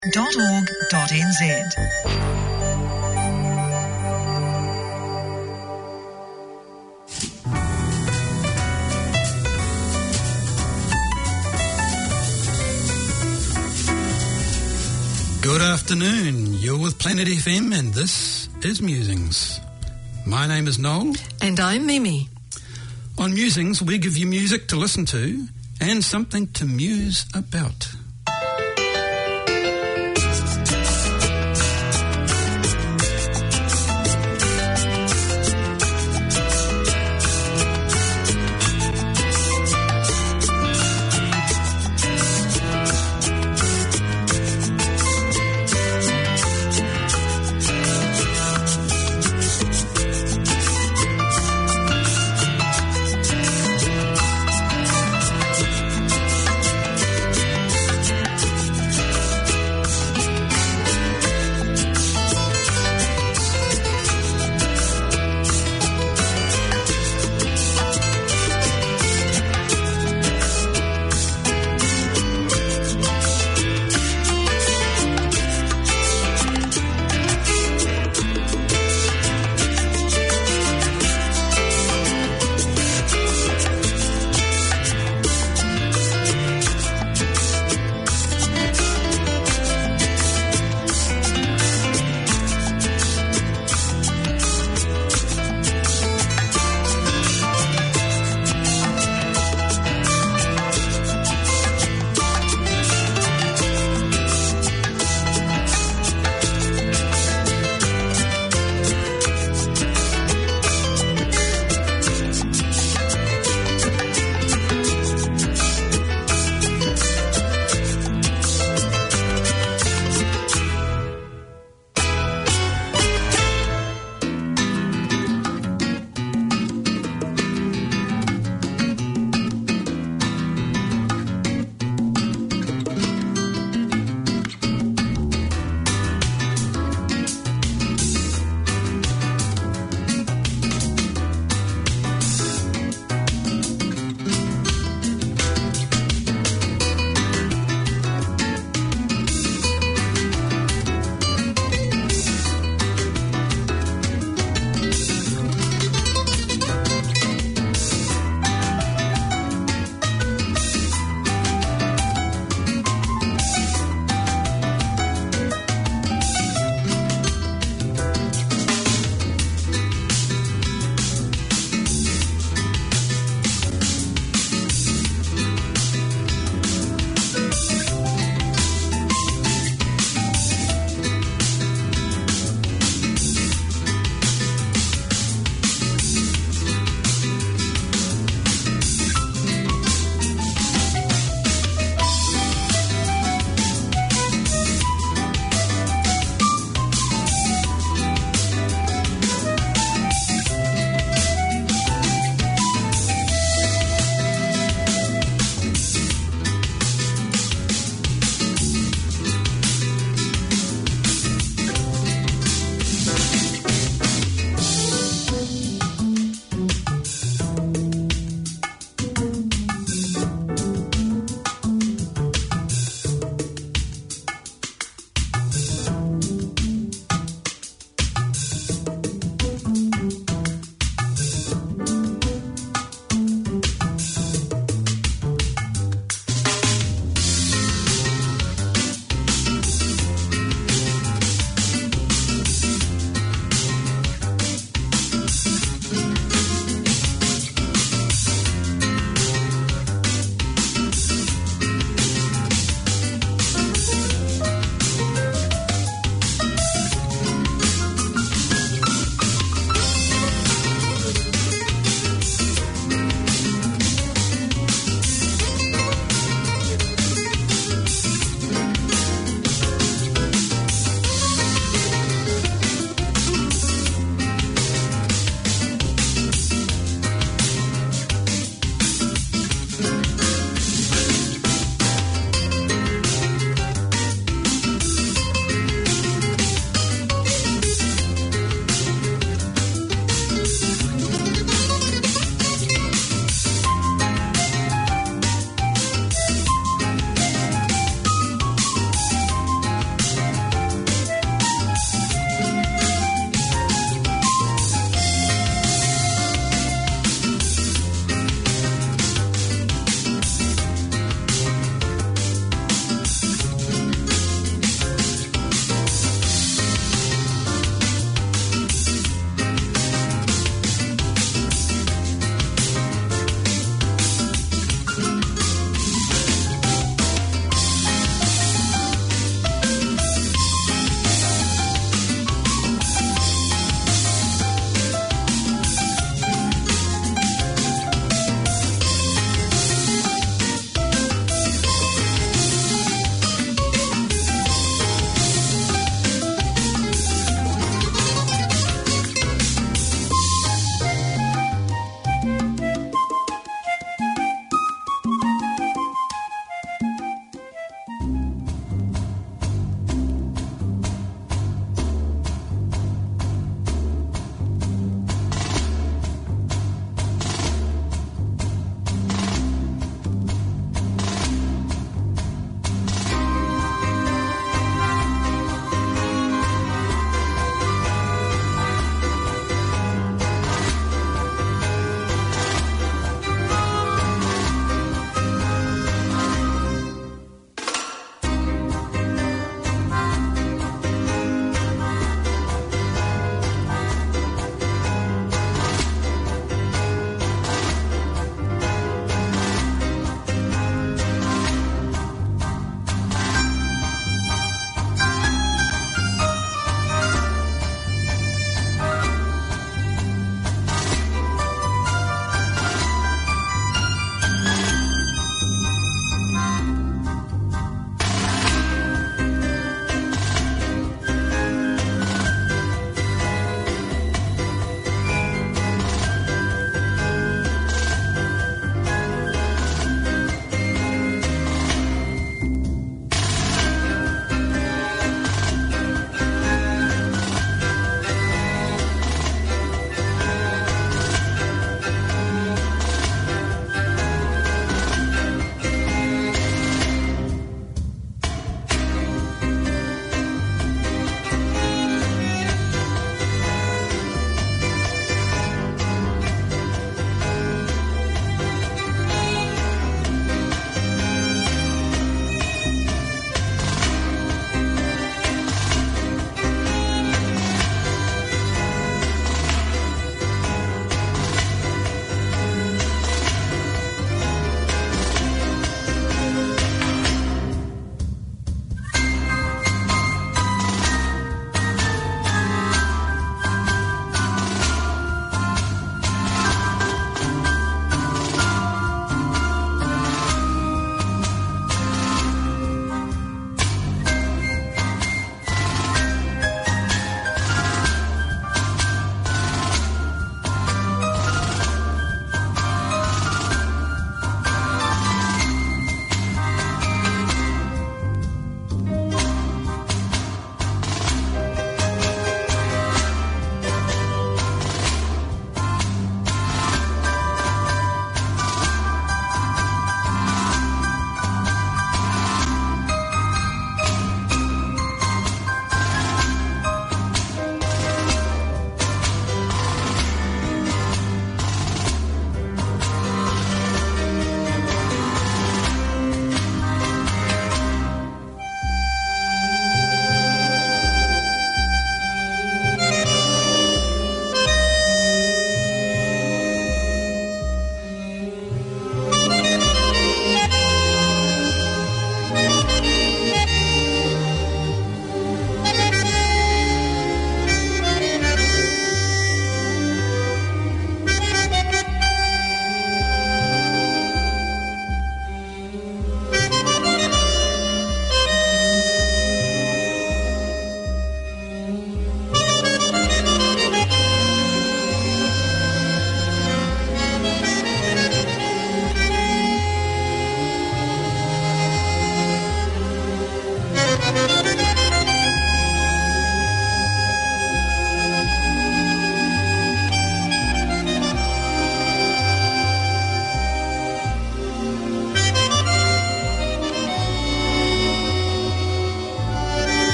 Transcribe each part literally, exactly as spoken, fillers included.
dot org dot n z. Good afternoon. You're with Planet F M and this is Musings. My name is Noel. And I'm Mimi. On Musings, we give you music to listen to and something to muse about.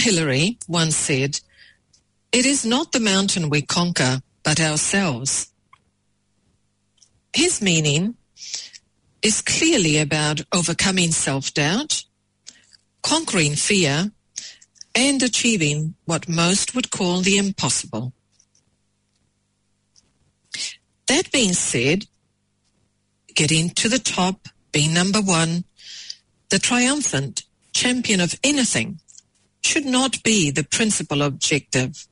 Hillary once said, "It is not the mountain we conquer, but ourselves." His meaning is clearly about overcoming self-doubt, conquering fear, and achieving what most would call the impossible. That being said, getting to the top, being number one, the triumphant champion of anything, should not be the principal objective.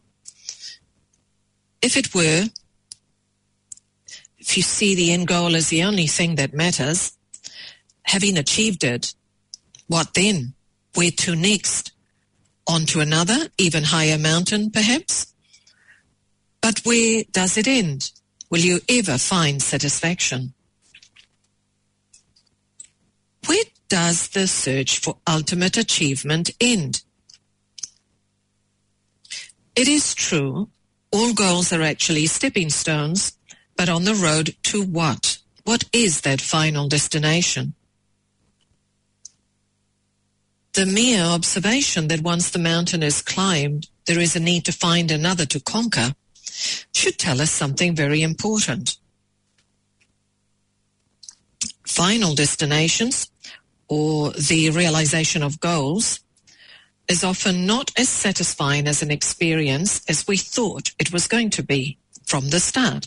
If it were, if you see the end goal as the only thing that matters, having achieved it, what then? Where to next? On to another, even higher mountain, perhaps? But where does it end? Will you ever find satisfaction? Where does the search for ultimate achievement end? It is true, all goals are actually stepping stones, but on the road to what? What is that final destination? The mere observation that once the mountain is climbed, there is a need to find another to conquer should tell us something very important. Final destinations, or the realization of goals, is often not as satisfying as an experience as we thought it was going to be from the start.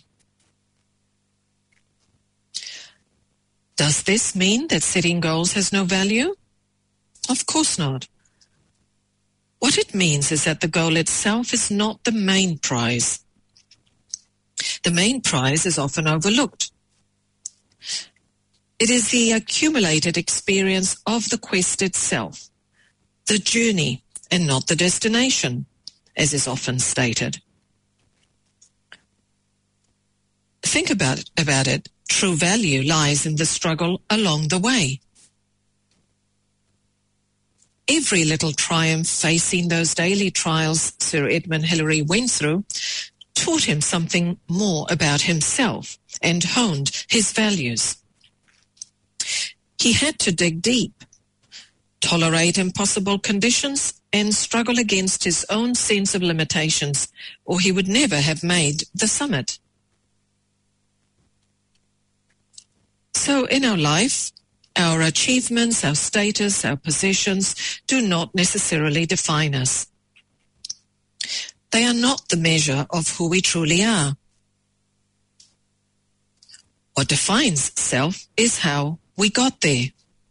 Does this mean that setting goals has no value? Of course not. What it means is that the goal itself is not the main prize. The main prize is often overlooked. It is the accumulated experience of the quest itself, the journey, and not the destination, as is often stated. Think about it, about it. True value lies in the struggle along the way. Every little triumph facing those daily trials Sir Edmund Hillary went through taught him something more about himself and honed his values. He had to dig deep, tolerate impossible conditions, and struggle against his own sense of limitations, or he would never have made the summit. So in our life, our achievements, our status, our possessions do not necessarily define us. They are not the measure of who we truly are. What defines self is how we got there.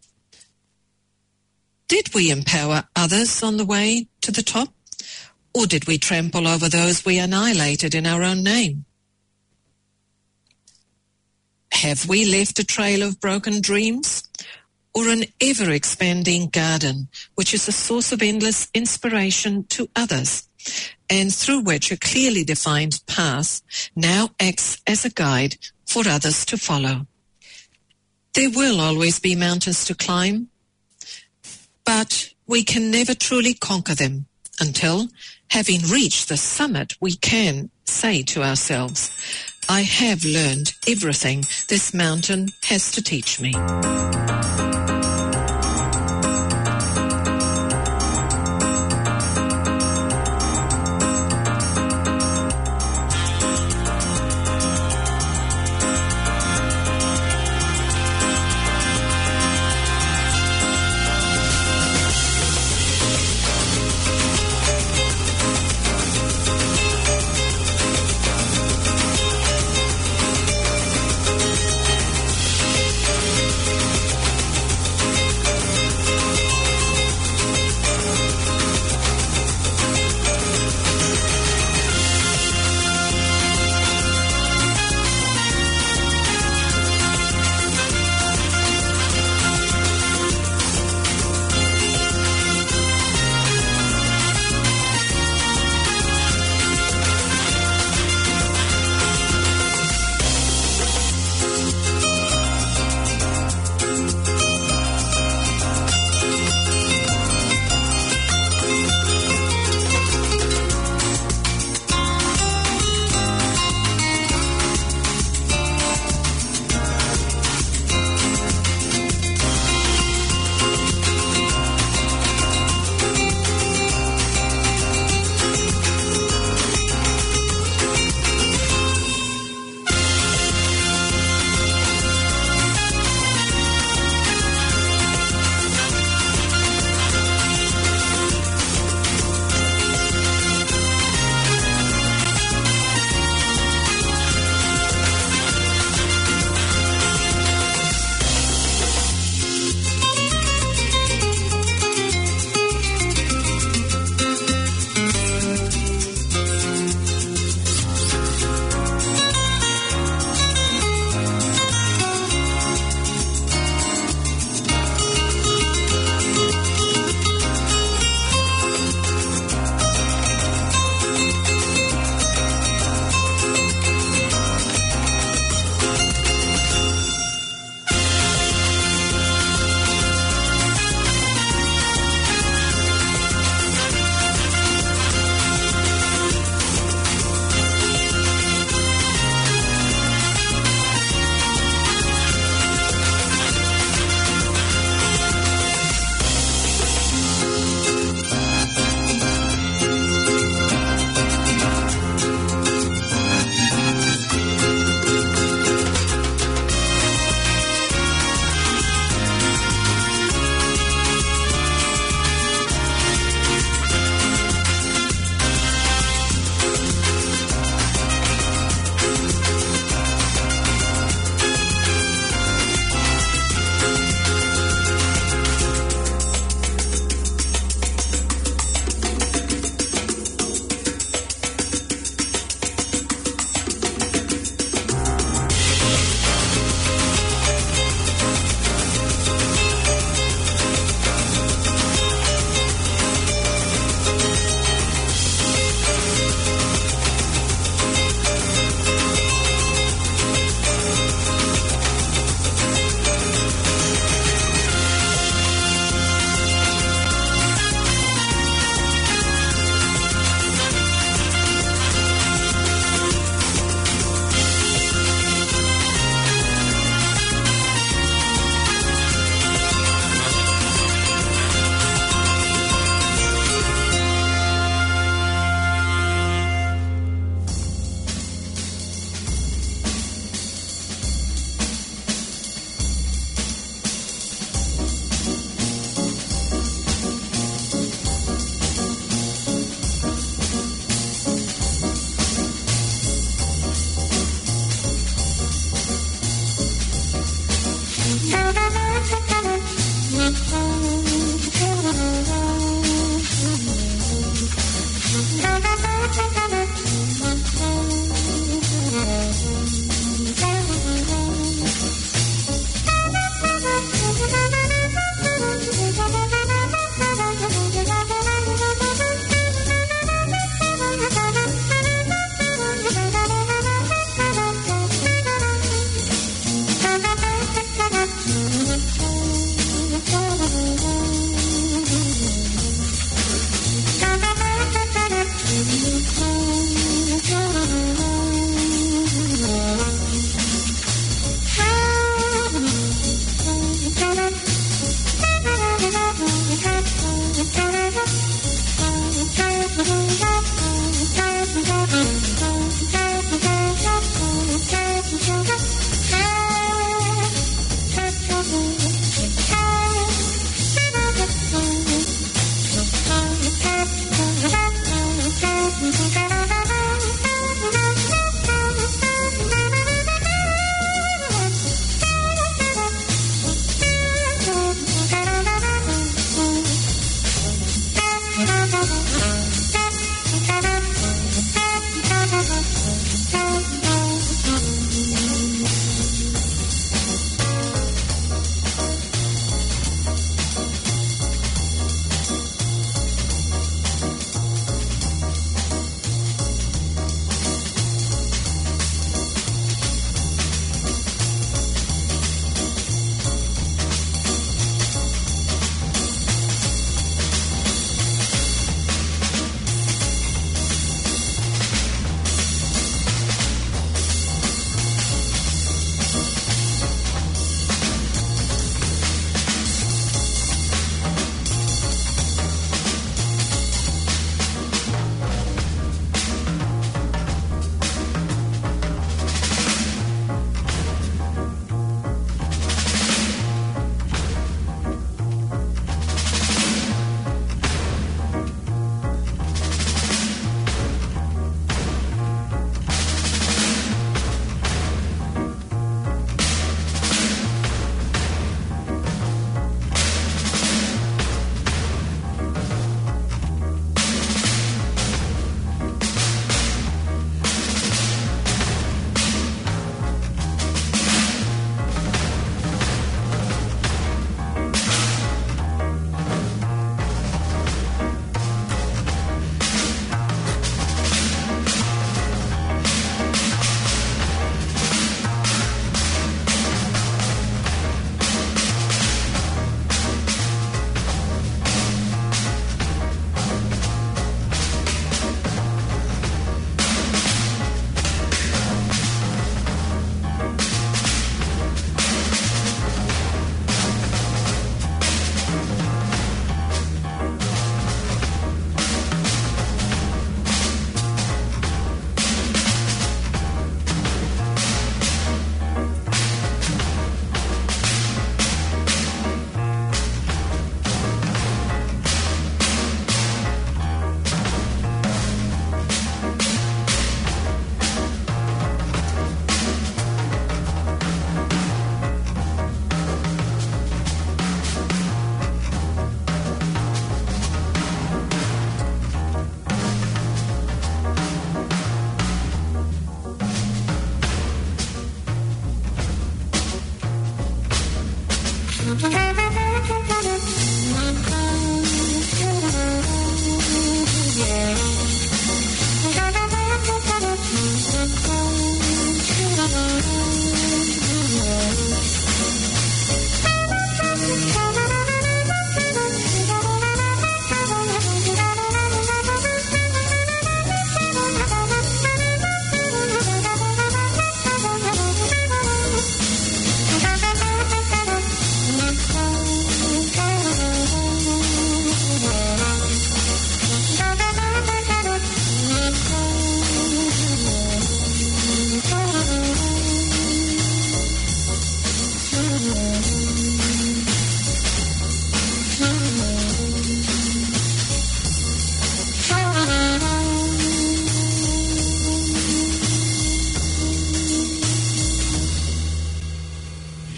Did we empower others on the way to the top, or did we trample over those we annihilated in our own name? Have we left a trail of broken dreams, or an ever-expanding garden, which is a source of endless inspiration to others, and through which a clearly defined path now acts as a guide for others to follow? There will always be mountains to climb, but we can never truly conquer them until, having reached the summit, we can say to ourselves, "I have learned everything this mountain has to teach me."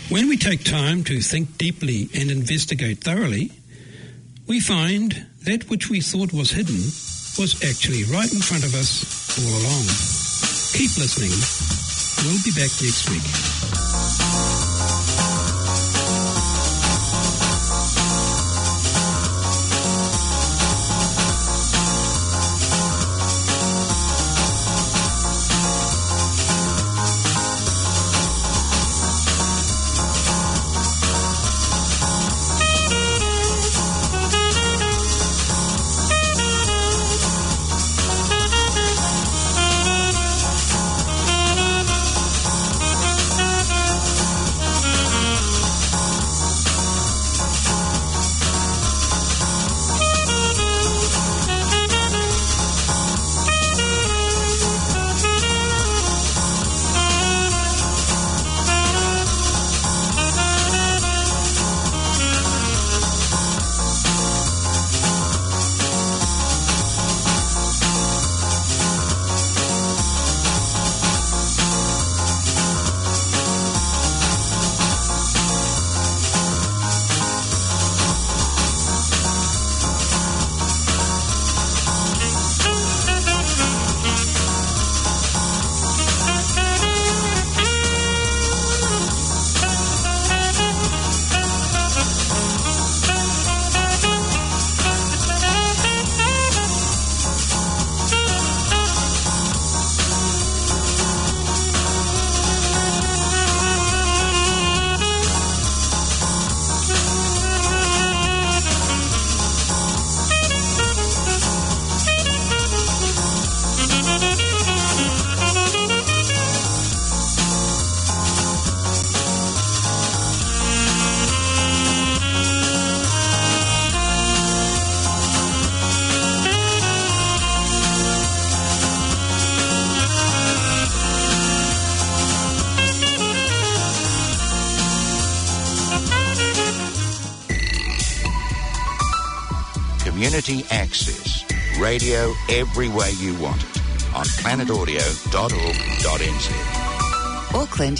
When we take time to think deeply and investigate thoroughly, we find that which we thought was hidden was actually right in front of us all along. Keep listening. We'll be back next week. Community Access. Radio every way you want it on planet audio dot org dot n z. Auckland